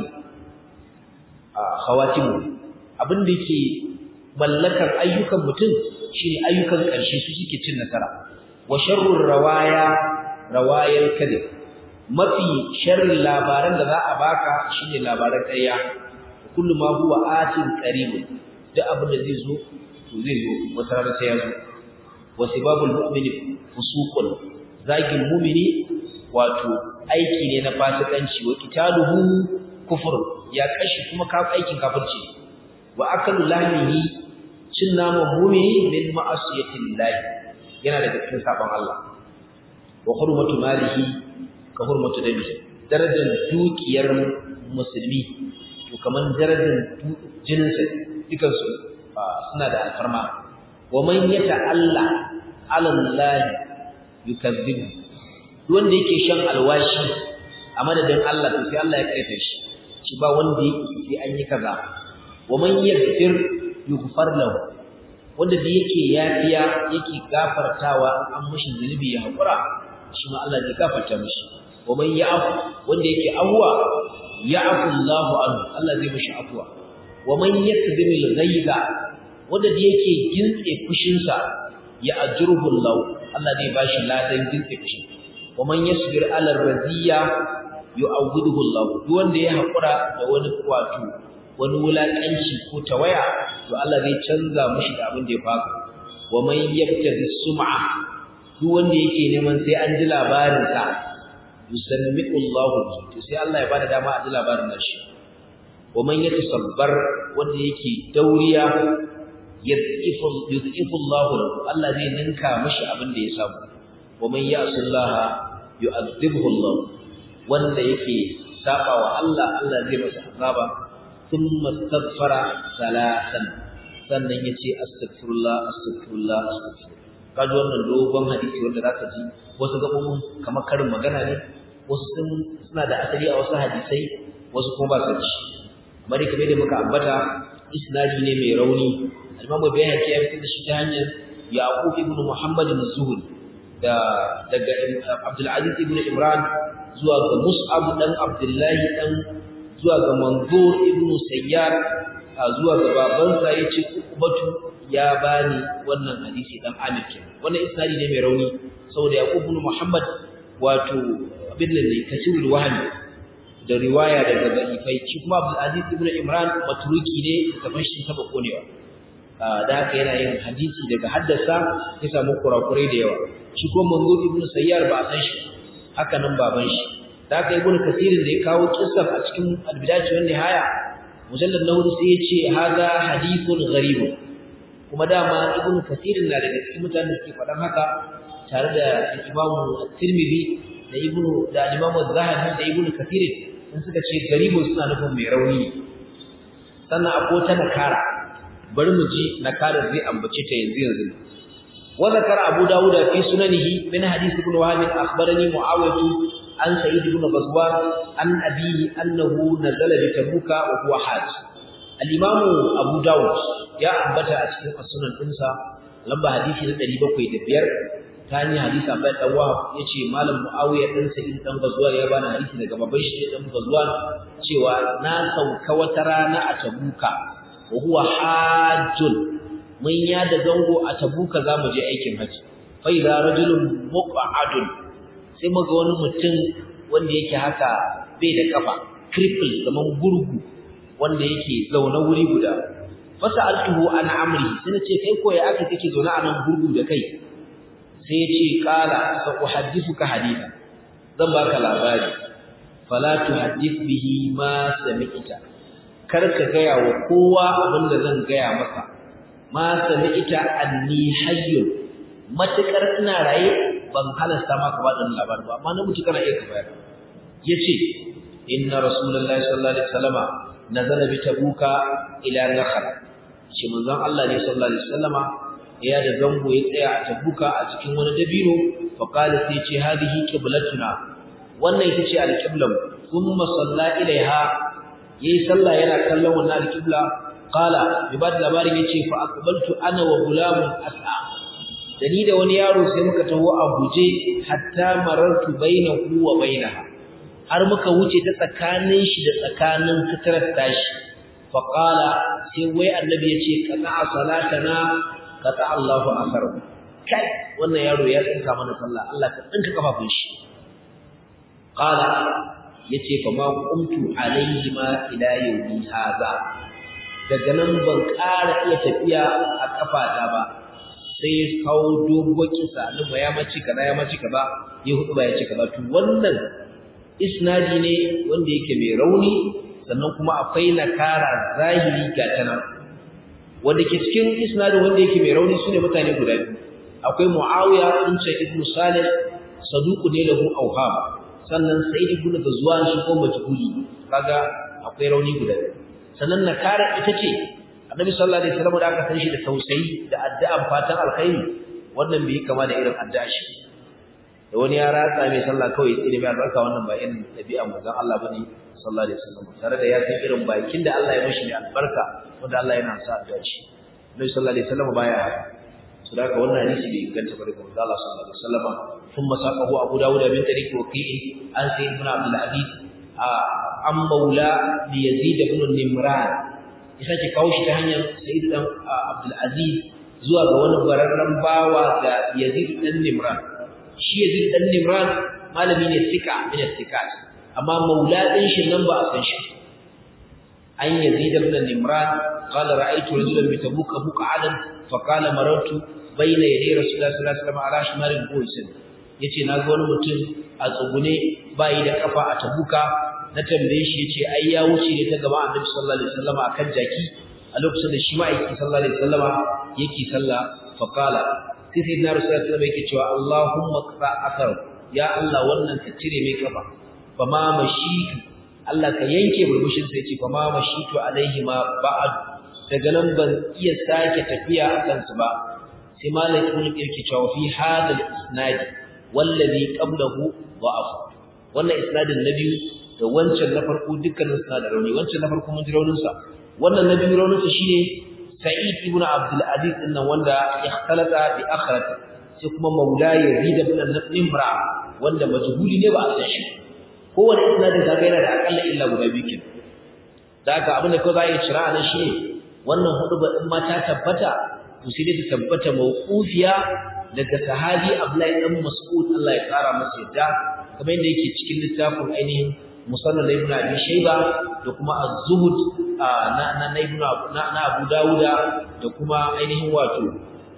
khawatim abin da yake mallakar ayyukan mutum shine ayyukan karshe su suke cin nasara wa sharrur rawaya rawayal kadhib mafi sharrin labaran da za a baka shine labaran ƙarya kullu ma huwa atin qarib da abin da zai zo to zai zo wata rana sai ya zo wa sibabul mu'mini fusuqun zagin mu'mini wato aiki ne na fasikanci wa qitaluhu kufr ya kashi kuma ka aikin kafirci wa akalu lahmihi cin naman mu'mini min ma'asiyatillah yana daga cikin sabon Allah wa hurmatu malihi ka hurmatu dami darajar dukiyar musulmi to kaman darajar jinin sa dukan su suna da alfarma wa man yata'alla 'ala Allah yukazzibu wanda yake shan alwashi a madadin Allah to sai Allah ya karfe shi shi ba wanda yake sai an yi kaza wa man yaghfir yughfar lahu wanda da yake yafiya yake gafartawa an mushi zunubi ya hakura shi ma Allah zai gafarta mishi wa man ya'fu wanda yake afwa ya'fu Allahu anhu Allah zai mishi afwa wa man yakdhimil ghaiza wanda da yake gintse fushin sa ya ajruhu Allah Allah zai bashi ladan gintse fushin wa man yasbir ala ar-radiya yu'awwiduhu Allah duk wanda ya hakura da wani wato wani wulakanci ko tawaya to Allah zai canza mishi da abin da ya faka wa man yabtaghi sum'a duk wanda yake neman sai an ji labarin sa yusammi'u Allah to sai Allah ya bada dama a ji labarin shi wa man yatasabbar wanda yake dauriya yadhifu yudhifu Allah Allah zai ninka mishi abin da ya samu wa man ya'si Allah yu'adhibuhu Allah wanda yake saba wa Allah Allah zai masa azaba thumma astaghfara salatan sannan yace astaghfirullah astaghfirullah astaghfirullah kaji wannan dogon hadisi wanda zaka ji wasu gabobin kamar karin magana ne wasu sun suna da asali a wasu hadisai wasu kuma ba su ci amma dai kamar da muka ambata isnadi ne mai rauni Imam Bayhaqi ya fitar da shi ta hanyar Yaqub ibn Muhammad az-Zuhri da daga Abdul Aziz ibn Imran zuwa ga Mus'ab dan Abdullah dan zuwa ga Manzur ibn Sayyar zuwa ga babansa yace Ubatu ya bani wannan hadisi dan Amir kenan wannan isnadi ne mai rauni saboda Yaqub ibn Muhammad wato abin da ne kasirul wahmi da riwaya daga da'ifai shi kuma Abdul Aziz ibn Imran matruki ne kamar shi taba konewa da haka yana yin hadisi daga haddasa ya samu kurakurai da yawa shi kuma Manzur ibn Sayyar ba san shi haka nan baban shi da haka ibn Kasirin da ya kawo kissar a cikin al-Bidayah wa Nihaya mujallad na hudu sai ya ce hada hadithun gharib kuma dama ibn Kasirin na daga cikin mutanen da suke faɗan haka tare da Imam At-Tirmidhi da Ibn da Imam Az-Zahabi da Ibn Kathir sun suka ce garibun suna nufin mai rauni sannan akwai ta nakara bari mu ji nakara zai ambace ta yanzu yanzu wa zakara Abu Dawud fi sunanihi min hadith Ibn Wahab akhbarani Muawiyah an Sa'id ibn Ghazwan an abihi annahu nazala bi Tabuka wa huwa hajj al-Imam Abu Dawud ya ambata a cikin as-sunan dinsa lamba hadisi na ɗari bakwai da biyar ta hanyar hadisi Abdullah dan Wahab yace malam Muawiya dan Sa'id dan Ghazwan ya bani hadisi daga baban shi dan Ghazwan cewa na sauka wata rana a Tabuka wa huwa hajjun mun ya da zango a Tabuka zamu je aikin haji fa idza rajulun muq'adun sai muga wani mutum wanda yake haka bai da kafa cripple kaman gurgu wanda yake zaune wuri guda fasa'altuhu an amri sai nace kai ko ya aka kake zaune a nan gurgu da kai sai ya ce qala sa uhaddithuka hadithan zan baka labari fala tuhaddith bihi ma sami'ta karka gaya wa kowa abinda zan gaya maka ma sami'ta anni hayyun matakar ina raye ban halasta maka wadannan labari ba amma na mutu kana iya ka bayar yace inna rasulullahi sallallahu alaihi wasallama nazala bi tabuka ila nakhla shi manzon Allah ne sallallahu alaihi wasallama ya da zango ya tsaya a tabuka a cikin wani dabino fa qala sai ce hadihi qiblatuna wannan ita ce alqiblam kuma salla ilaiha yayi sallah yana kallon wannan alqibla qala bi bad labarin yace fa aqbaltu ana wa gulamun as'a dani da wani yaro sai muka taho a guje hatta marartu bainahu wa bainaha har muka wuce ta tsakanin shi da tsakanin fitrar tashi fa qala sai wai annabi yace qata salatana qata Allahu akbar kai wannan yaro ya tsinka mana sallah Allah ka tsinka kafafun shi qala yace fa ma qumtu alayhi ma ila yawmi hadha daga nan ban ƙara iya tafiya a kafata ba sai kawo dogon kisa luma ya maci kaza ya maci kaza ya hudu ba ya ci kaza to wannan isnadi ne wanda yake mai rauni sannan kuma akwai nakara zahiri ga tana wanda ke cikin isnadin wanda yake mai rauni sune mutane guda biyu akwai Muawiya ibn Ibn Salih saduqu ne lahu awham sannan Sa'id ibn Ghazwan shi ko majhuli kaga akwai rauni guda biyu sannan nakara ita ce Annabi sallallahu alaihi wasallam da aka san shi da tausayi da addu'an fatan alkhairi wannan bai kama da irin addu'a shi da wani ya ratsa mai sallah kawai sai mai albarka wannan ba irin dabi'a manzon Allah bane sallallahu alaihi wasallam tare da ya san irin bakin da Allah ya mishi mai albarka wanda Allah yana sa addu'a shi Annabi sallallahu alaihi wasallam baya haka so da haka wannan hadisi bai inganta ba daga manzon Allah sallallahu alaihi wasallam thumma saqahu Abu Dawud min tariq Waqi'i an Sayyid ibn Abdul Aziz an maula li Yazid ibn Nimran ya sake kawo shi ta hanyar Sayyid dan Abdul Aziz zuwa ga wani bararren bawa ga Yazid dan Nimran shi Yazid dan Nimran malami ne sika min sikat amma maula din shi nan ba a san shi an Yazid ibn Nimran qala ra'aytu rajulan bi tabuka buq'adan fa qala marartu bayna yaday rasulullah sallallahu alaihi wasallam ala shimarin qoysin yace na ga wani mutum a tsugune bai da kafa a tabuka na tambaye shi yace ai ya wuce ne ta gaba annabi sallallahu alaihi wasallam akan jaki a lokacin da shi ma'aiki sallallahu alaihi wasallam yake sallah fa qala sai sayyidina rasulullahi sallallahu alaihi wasallam yake cewa Allahumma qta athar ya Allah wannan ka cire mai kafa fa ma mashitu Allah ka yanke burbushin sai yace fa ma mashitu alaihi ma ba'd daga nan ban iya sake tafiya a kansu ba sai malam ibn yake cewa fi hadal isnad wallazi qablahu da'af wannan isnadin na biyu da wancan na farko dukkanin sa da rauni wancan na farko mun ji raunin sa wannan na biyu raunin sa shine Sa'id ibn Abdul Aziz din nan wanda ikhtalata bi akhrat sai kuma Maula Yazid ibn Nimra wanda majhuli ne ba a san shi kowanne isnadin da ga yana da akalla illa guda biyu kin da haka abin da kawai za a yi shira nan shine wannan hudu ba in ma ta tabbata to sai dai ta tabbata mawqufiya daga sahabi Abdullahi dan Mas'ud Allah ya kara masa yadda kamar yadda yake cikin littafin ainihin Musannad Ibn Abi Shayba da kuma Az-Zuhd na na Ibn na Abu Dawud da kuma ainihin wato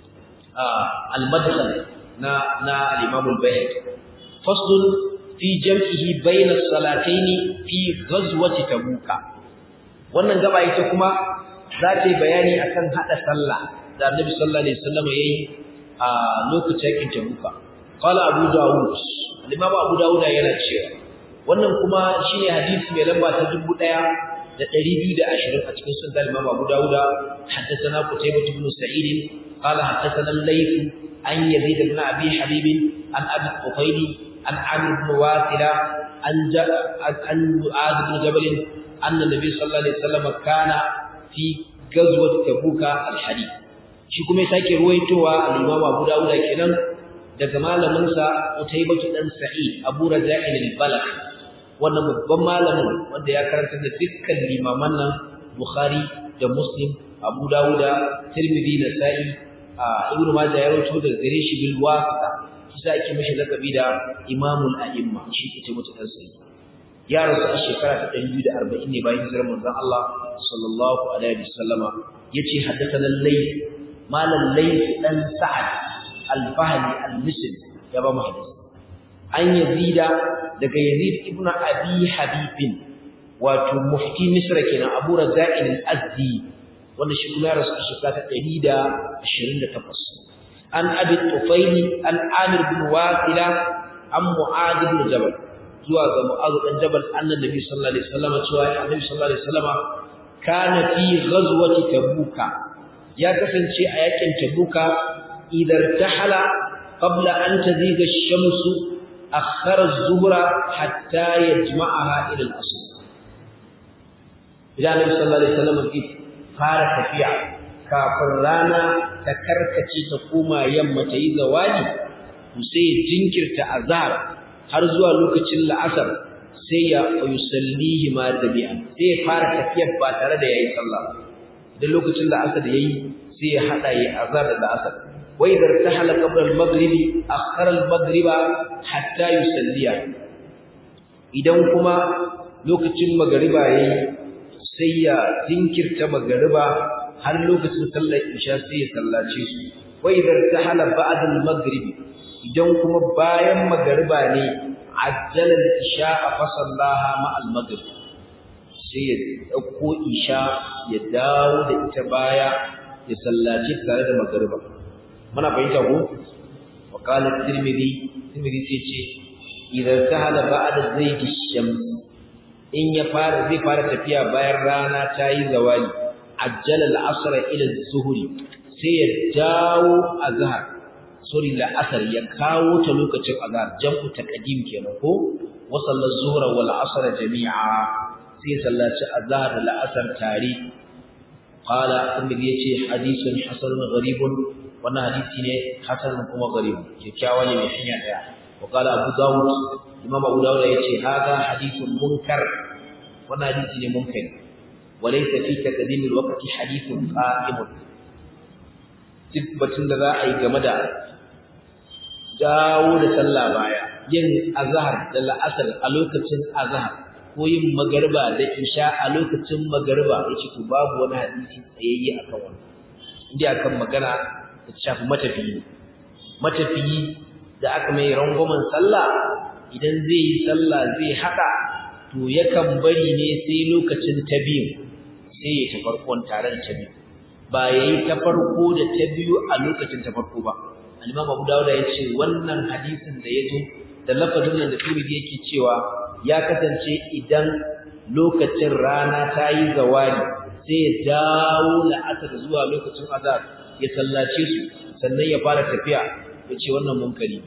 Al-Madkhal na na Al-Imam Al-Bayhaqi faslun fi jam'ihi bayna as-salatayn fi ghazwati Tabuk wannan gaba ita kuma za ta yi bayani akan hada sallah da Annabi sallallahu alaihi wasallam yayi a lokacin yakin Tabuka qala Abu Dawud al-Imam Abu Dawud yana cewa wannan kuma shine hadisi mai lamba ta dubu ɗaya da ɗari biyu da ashirin a cikin sunan Imam Abu Dawud haddathana Qutaybah ibn Sa'id qala haddathana al-Layth an Yazid ibn Abi Habib an Abi Qufayl an Amr ibn Wasila an an Mu'adh ibn Jabal anna Nabi sallallahu alaihi wasallam kana fi ghazwat Tabuk al-hadith shi kuma ya sake ruwaitowa al-Imam Abu Dawud kenan daga malamin sa Utaybah dan Sa'id Abu Raja'il al-Balakh wannan babban malamin wanda ya karanta da dukkan limaman nan Bukhari da Muslim Abu Dawud Tirmidhi Nasa'i Ibn Majah ya rawaito daga gare shi bil wasita shi ake mishi lakabi da Imamul A'imma shi Utaybah dan Sa'id ya rasu a shekara ta ɗari biyu da arba'in ne bayan hijirar manzon Allah sallallahu alaihi wasallama yace haddathana al-Layth malam Layth dan Sa'ad al-Fahmi al-Misri ya ba mu hadisi an Yazida daga Yazid ibn Abi Habib wato mufti Misra kenan Abu Raza'il al-Azdi wanda shi kuma rasu a shekara ta ɗari da ashirin da takwas an Abi Tufayl an Amir bin Wasila an Mu'adh bin Jabal zuwa ga Mu'adh bin Jabal annabi sallallahu alaihi wasallam cewa annabi sallallahu alaihi wasallam kana fi ghazwati Tabuka ya kasance a yakin Tabuka idan tahala qabla an taziga ash-shamsu akhara az-zuhra hatta yajma'aha ila al-asr idan annabi sallallahu alaihi wasallam ki fara tafiya kafin rana ta karkace ta koma yamma ta yi zawali to sai jinkirta azhar har zuwa lokacin la'asar sai ya yusallihi ma tabi'an sai ya fara tafiyar ba tare da yayi sallah idan lokacin la'asar yayi sai ya hada yi azhar da la'asar wa idar tahala qabla al-maghrib akhara al-maghriba hatta yusalliya idan kuma lokacin magriba yayi sai ya jinkirta magriba har lokacin sallar isha sai ya sallace su wa idar tahala ba'da al-maghrib idan kuma bayan magriba ne ajjala al-isha fa sallaha ma al-maghrib sai ya dauko isha ya dawo da ita baya ya sallaci tare da magriba muna fahimta ko wa qala tirmidhi tirmidhi sai ce idan tahala ba'da zayd ash-shams in ya fara zai fara tafiya bayan rana ta yi zawali ajjala al-asr ila az-zuhri sai ya dawo azhar sori la'asar ya kawo ta lokacin azhar jam'u taqdim kenan ko wa sallar zuhra wal asr jami'a sai sallaci azhar da la'asar tare qala annabi yace hadithun hasanun gharibun wannan hadisi ne hasanun kuma gharib kyakkyawa ne mai hanya daya wa qala abu dawud imam abu dawud yace hada hadithun munkar wannan hadisi ne munkar walaysa fi taqdim al-waqti hadithun qa'im duk batun da za a yi game da dawo da sallah baya yin azhar da la'asar a lokacin azhar ko yin magriba da isha a lokacin magriba yace to babu wani hadisi tsayayye akan wannan inda akan magana da shafi matafiyi matafiyi da aka mai rangwamen sallah idan zai yi sallah zai haka to yakan bari ne sai lokacin tabiyin sai ya ta farkon tare da tabiyin ba yayi ta farko da ta biyu a lokacin ta farko ba al-Imam Abu Dawud ya ce wannan hadisin da yazo da lafazin nan da Tirmidhi yake cewa ya kasance idan lokacin rana ta yi zawali sai ya dawo la'asar zuwa lokacin azhar ya sallace su sannan ya fara tafiya yace wannan munkari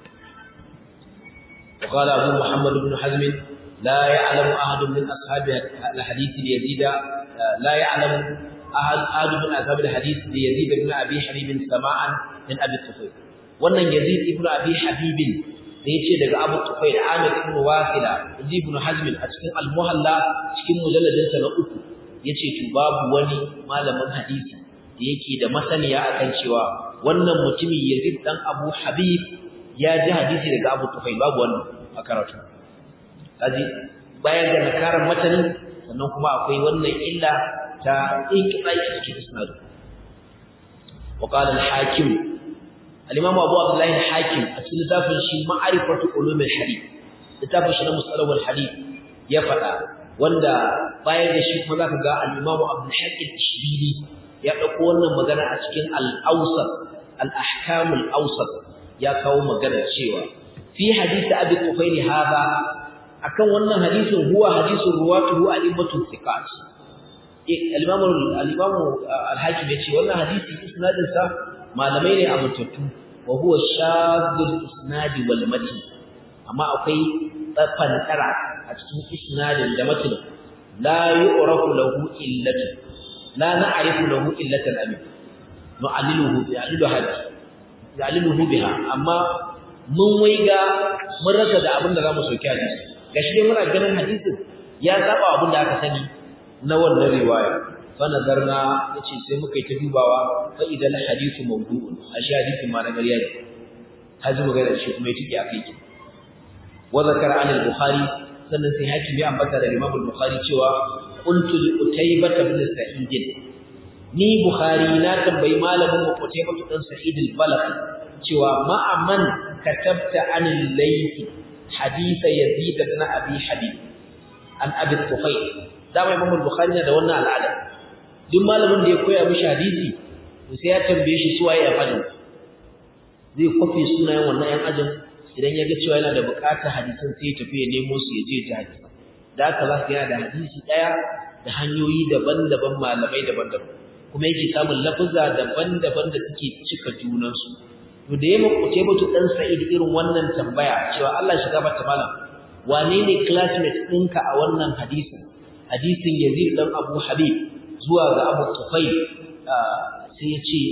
وقال أبو محمد بن حزم لا يعلم أحد من أصحاب الحديث ليزيد لا يعلم أحد من أصحاب الحديث ليزيد بن أبي حبيب سماعا من أبي الطفيل wannan Yazid ibn Abi Habib da yace daga Abu Tufail Amir ibn Wasila ibn Hazm a cikin Al-Muhalla cikin mujalladin sa na uku yace to babu wani malamin hadisi da yake da masaniya akan cewa wannan mutumi Yazid dan Abu Habib ya ji hadisi daga Abu Tufail babu wannan a karatu kaji bayan da nakaran matanin sannan kuma akwai wannan illa ta iqra'i cikin isnad wa qala al-hakim al-imam Abu Abdullah al-Hakim a cikin littafin shi ma'rifatu ulum al-hadith littafin shi na musallah al-hadith ya fada wanda bayan da shi kuma zaka ga al-imam Abdul Hakim al-Shibili ya dauko wannan magana a cikin al-Awsat al-ahkam al-Awsat ya kawo magana cewa fi hadith Abi Tufail hada akan wannan hadisin huwa hadisul ruwatuhu al-immatu thiqat al-imam al-imam al-Hakim yace wannan hadisi isnadin sa malamai ne amintattu wa huwa shadul isnad wal matn amma akwai tsafantara a cikin isnadin da matn la yu'rafu lahu illatu la na'rifu lahu illatan amin nu'alliluhu bi alilu hadith ya'liluhu biha amma mun waiga mun rasa da abin da zamu soki hadisi gashi dai muna ganin hadisin ya saba abin da aka sani na wannan riwaya fa nazarna yace sai muka yi ta dubawa fa idan hadithu mawdu'un ashi hadisin ma na gariya ne haji magana shi kuma yake akai ki wa zakara an al-bukhari sannan sai hakim ya ambata da imam al-bukhari cewa qultu li utaybah ibn sa'id ni bukhari na tambayi malamin mu utaybah ibn sa'id al-balakhi cewa ma'aman katabta an al-layth hadith yazid ibn abi habib an abi tufail da mai imam al-bukhari da wannan al'ada duk malamin da ya koya mishi hadisi to sai ya tambaye shi suwaye a fadin zai kofi sunayen wannan yan ajin idan ya ga cewa yana da bukatar hadisin sai ya tafi ya nemo su ya je ya hadisi da haka za ka yana da hadisi daya da hanyoyi daban-daban malamai daban-daban kuma yake samun lafuzza daban-daban da suke cika junansu to da yamma kuce mutu dan Sa'id irin wannan tambaya cewa Allah shiga bata malam wane ne classmate ɗinka a wannan hadisin hadisin Yazid dan Abu Habib zuwa ga Abu Tufail sai ya ce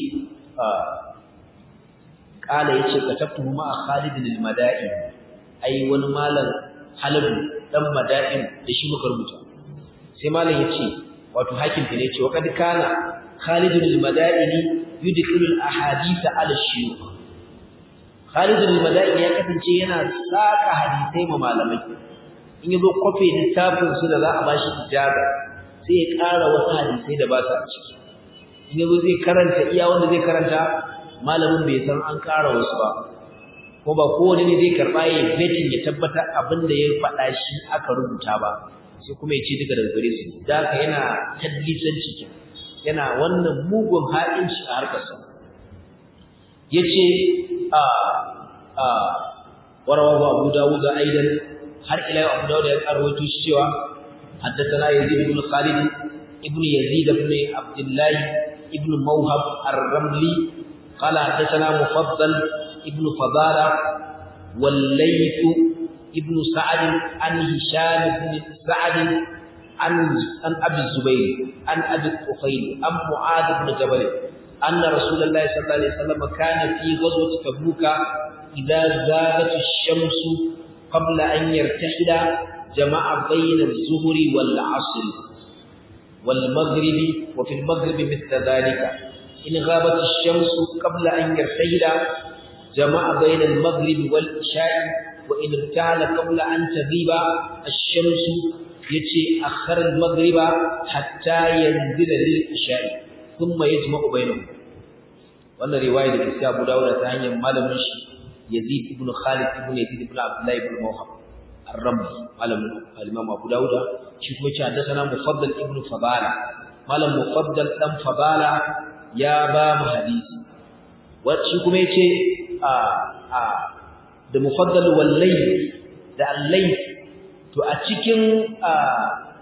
kala yace katabtu ma Khalid al-Mada'i ai wani malam Halabu dan Mada'in da shi muka rubuta sai malam yace wato hakim ne yace wa kad kana Khalid al-Mada'i yudkhilu al-ahadith ala shuyukh Khalid al-Mada'i ya kasance yana saka hadisai ma malamai in yazo kofe littafin su da za a bashi ijaza sai ya ƙara wasu hadisai da ba su a ciki in yazo zai karanta iya wanda zai karanta malamin bai san an ƙara wasu ba ko ba kowane ne zai karba ya vetting ya tabbatar abin da ya faɗa shi aka rubuta ba sai kuma ya ce duka daga gare su da haka yana tadlisanci kenan yana wannan mugun ha'inci a harkar sa yace a a warawa Abu Dawud aidan har ila Abu Dawud ya karwato shi cewa haddathana Yazid ibn Khalid ibn Yazid ibn Abdullah ibn Mawhab ar-Ramli qala haddathana Mufaddal ibn Fadala wal-Layth ibn Sa'd an Hisham ibn Sa'd عن عن ابي الزبير عن ابي الطفيل عن معاذ بن جبل ان رسول الله صلى الله عليه وسلم كان في غزوه تبوك اذا زادت الشمس قبل ان يرتحل جمع بين الظهر والعصر والمغرب وفي المغرب مثل ذلك ان غابت الشمس قبل ان يرتحل جمع بين المغرب والعشاء وان ارتحل قبل ان تغيب الشمس yace akhar al-maghriba hatta yanzila lil-isha'i thumma yajma'u bainahum wannan riwaya da ke Abu Dawud ta hanyar malamin shi Yazid ibn Khalid ibn Yazid ibn Abdullah ibn Mawhab ar-Ramli malamin al-Imam Abu Dawud shi kuma ce haddathana Mufaddal ibn Fadala malam Mufaddal dan Fadala ya ba mu hadisi wacce kuma yace a a da Mufaddal wal-Layth da al-Layth to a cikin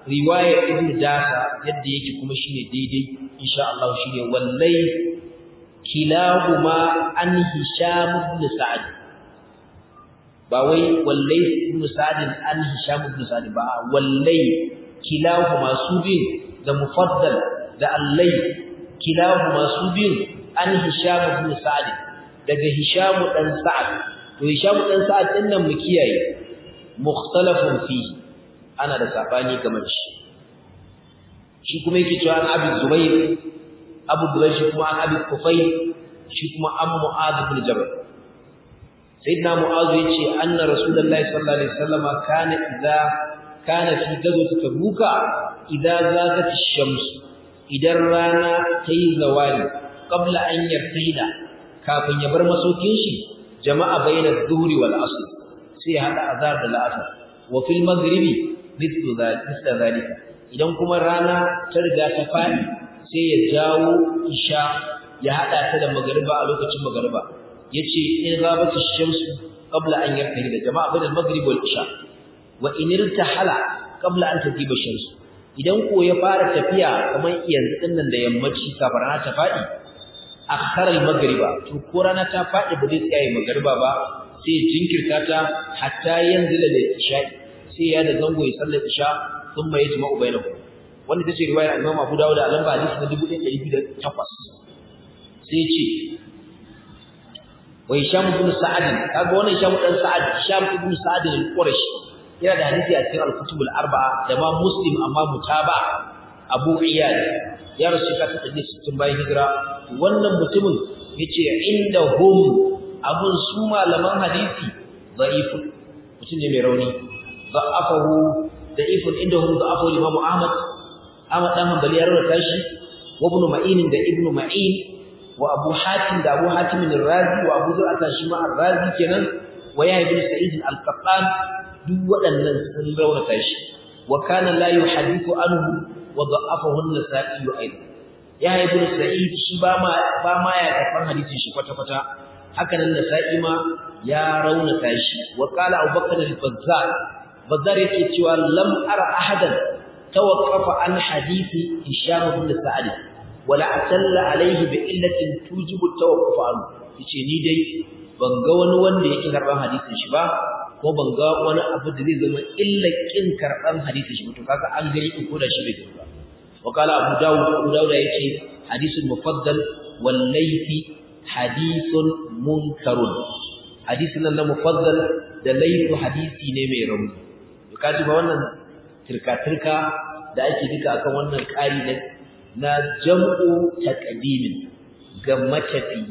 riwaya Ibn Dasa yadda yake kuma shine daidai insha Allah shine wallahi kilahuma an hisham ibn sa'd ba wai wallai ibn sa'd an hisham ibn sa'd ba wallai kilahuma su bin da mufaddal da allai kilahuma su bin an hisham ibn sa'd daga hisham dan sa'd to hisham dan sa'd din nan mu kiyaye mukhtalafun fi ana da sabani game da shi shi kuma yake cewa an abi zubair abu zubair shi kuma an abi kufay shi kuma an mu'adh ibn jabal sayyidina mu'adh yace anna rasulullahi sallallahu alaihi wasallam kana idza kana fi gazwati tabuka idza zagat ash-shams idan rana tayi zawali qabla an yartahila kafin ya bar masaukin shi jama'a bayna adh-dhuhri wal 'asr sai ya hada azhar da la'asr wa fil maghribi mithlu dhalika idan kuma rana ta riga ta fadi sai ya jawo isha ya hada ta da magriba a lokacin magriba yace in gabatu shamsu qabla an yartahi da jama'a bayan maghrib wal isha wa in irtahala qabla an tadiba shamsu idan ko ya fara tafiya kamar yanzu dinnan da yammaci kafin rana ta fadi akhara al maghriba to ko rana ta fadi ba zai tsaya magriba ba sai jinkirta ta hatta yanzila da isha sai ya da zango ya sallar isha thumma yajma'u bainahum wanda tace riwayar Imam Abu Dawud a lamba hadisi na dubu ɗaya da ɗari biyu da takwas sai ce wa Hisham ibn Sa'd kaga wannan Hisham dan Sa'd Hisham ibn Sa'd al-Qurashi yana da hadisi a cikin al-Kutub al-Arba'a da ma Muslim amma mutaba Abu Iyad ya rasu ka ta sittin bayan hijira wannan mutumin yace indahum abun su malaman hadisi da'if mutum ne mai rauni da'afahu da'ifun indahum da'afahu Imam Ahmad Ahmad dan Hanbali ya rawaita shi wa Ibn Ma'in da Ibn Ma'in wa Abu Hatim da Abu Hatim al-Razi wa Abu Zur'a shi ma al-Razi kenan wa Yahya ibn Sa'id al-Qattan duk waɗannan sun rawaita shi wa kana la yuhaddithu anhu wa da'afahu an-Nasa'i aidan Yahya ibn Sa'id shi ba ma ba ma ya kafan hadisin shi kwata kwata haka nan Nasa'i ma ya raunata shi wa qala Abu Bakr al-Bazzar Bazzar yake cewa lam ara ahadan tawaqqafa an hadisi Hisham ibn Sa'd wala atalla alayhi bi illatin tujibu tawaqquf an yace ni dai ban ga wani wanda yake karban hadisin shi ba ko ban ga wani abu da zai zama illakin karban hadisin shi to kaga an gari in koda shi bai ba wa qala Abu Dawud Abu Dawud yace hadisul mufaddal wal laythi hadithun munkarun hadisin nan mufaddal da laythu hadisi ne mai rauni kaji ba wannan tirka-tirka da ake duka akan wannan ƙari na na jam'u taqdimin ga matafi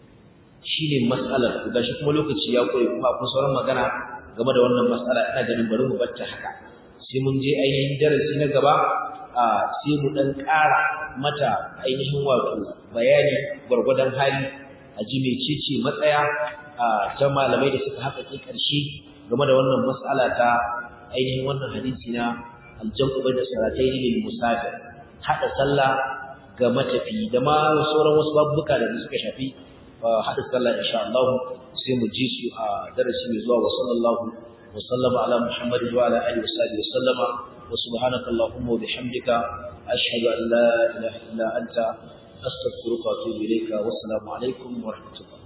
shine mas'alar gashi kuma lokaci ya koyi kuma akwai sauran magana game da wannan mas'ala ina ganin bari mu batta haka sai mun je ainihin darasi na gaba a sai mu dan ƙara mata ainihin wato bayani gurgurdan hali a ji mecece matsaya ta malamai da suka haka ke ƙarshe game da wannan mas'ala ta ainihin wannan hadisi na aljamu bayna salatayn lil musafir hada sallah ga matafi da ma sauran wasu babuka da suka shafi hada sallah insha Allah sai mu ji su a darasi mai zuwa wa sallallahu wa sallama ala Muhammad wa ala alihi wa sahbihi wa sallama wa subhanaka allahumma wa bihamdika ashhadu an la ilaha illa anta astaghfiruka wa atubu ilayka wa assalamu alaikum wa rahmatullah